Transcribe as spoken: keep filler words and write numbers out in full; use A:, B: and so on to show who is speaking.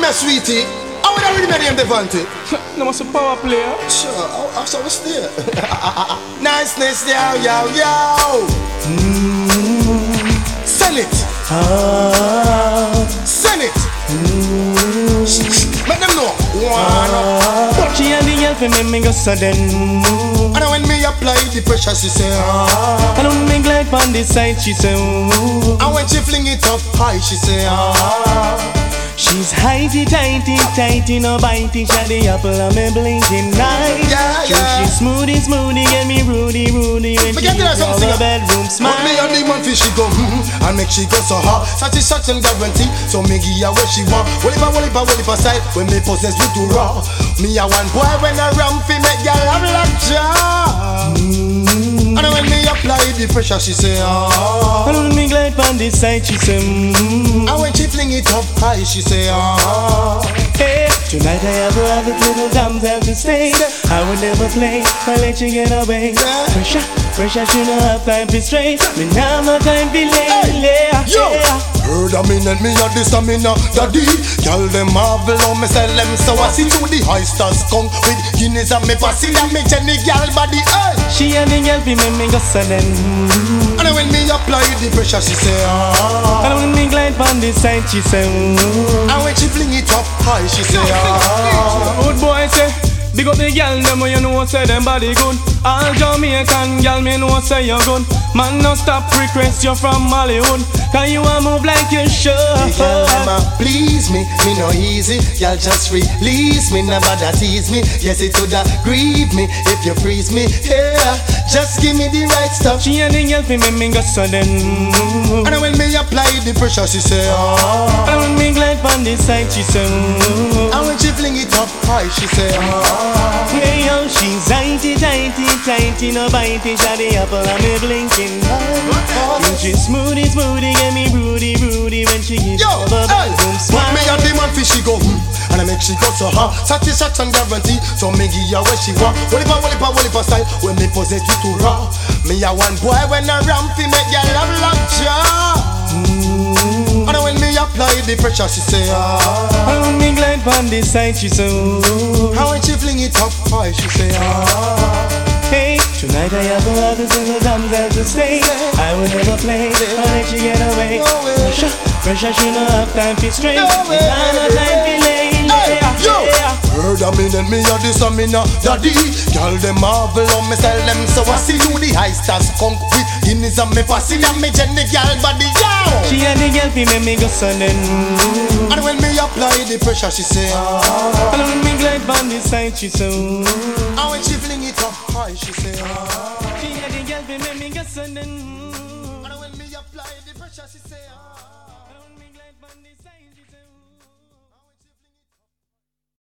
A: me a sweetie. How would I really name Devante?
B: No must a power player.
A: Sure, how shall we stay? Niceness, yo, yo, yo. Mm. Send it.
B: Ah.
A: Send it.
B: Mm.
A: Let them know. One.
B: But she and the girl for me, me go sudden.
A: And when me apply the pressure, she say ah.
B: And when me glide on the side, she say ooh.
A: And when she fling it up high, she say ah.
B: She's highty, tighty, tighty, no bitey. Shot the apple on me blinking night.
A: Yeah,
B: True,
A: yeah.
B: she's smoothy, smoothy, get me rudy, rudy. When she
A: Forget
B: gets
A: that
B: all
A: song,
B: the
A: singer.
B: bedroom smile.
A: But me and the man fish, she go hmm, and make she go so hard. Satisfaction guarantee, so me give her what she want. Whatever, whatever, whatever side, when me possess with too raw. Me a one boy when I ram fi make girl have like jaw. Mm. And when me apply the pressure, she say ah.
B: And when me glide on the side, she say mm.
A: And when she fling it up high, she say ah.
B: Hey, tonight I have a have a little damsel to stay. I would never play, I let you get away. Pressure, pressure, she no have time to stray. Me now no time to lay, lay.
A: Yo, heard a minute me a this a me na daddy. Y'all them marvel on me sell them so I see to the high stars come with Guinness and me passing and me Jenny girl body. Hey.
B: She and the girl be me me go sudden.
A: And when me apply the pressure, she say ah.
B: And when me glide on the side, she say ooh.
A: And when she fling it up high, she say ah.
B: Good boy say, big up the girl them when you know say them body good. All Jamaican girl me know say you good. Man no stop request you from Hollywood, cause you a move like you should.
A: The girl them a please me, me no easy. Y'all just release me, never that tease me. Yes it woulda grieve me if you freeze me. Yeah, just give me the right stuff.
B: She and the girl fi me me go sudden.
A: And when me apply the pressure, she say ah.
B: And when me glide on the side, she say ooh.
A: And when she fling it up high, she say ah.
B: Hey yo, she's tighty, tighty, tighty, no bitey. Shot the apple on me blinking light. She's smoothy, smoothy, get me broody, broody. When she gives
A: Yo,
B: all the
A: hey,
B: bedroom
A: but
B: smile.
A: me and the man fish, she go hmm, and I make she go so hard. Satisfaction guarantee, so me give her what she want. Whatever, whatever, whatever style, when me possess you too raw. Me a one boy when I ram fi make girl have like jaw. Mm. And when me apply the pressure, she say ah.
B: And when me glide on the side, she say ooh.
A: And when she fling it up high, she say ah.
B: Hey, tonight I have a lot of single damsel to stay. I will never play, I'll let you get away. Pressure, pressure, she no have time to stray. No time to lay, lay.
A: Yo, heard a minute me a this a me na daddy. Girl them marvel on me sell them so I see you the high stars skunk with Guinness and me passing and me Jenny girl body. Yo,
B: she and the girl fi me me go sudden.
A: and when me apply the pressure, she say ah.
B: And when me glide on the side, she say ooh.
A: And when she fling it up high, she say ah.
B: She and the girl fi me me go sudden.
A: And when me apply the pressure, she say ah.
B: And when me glide on the side.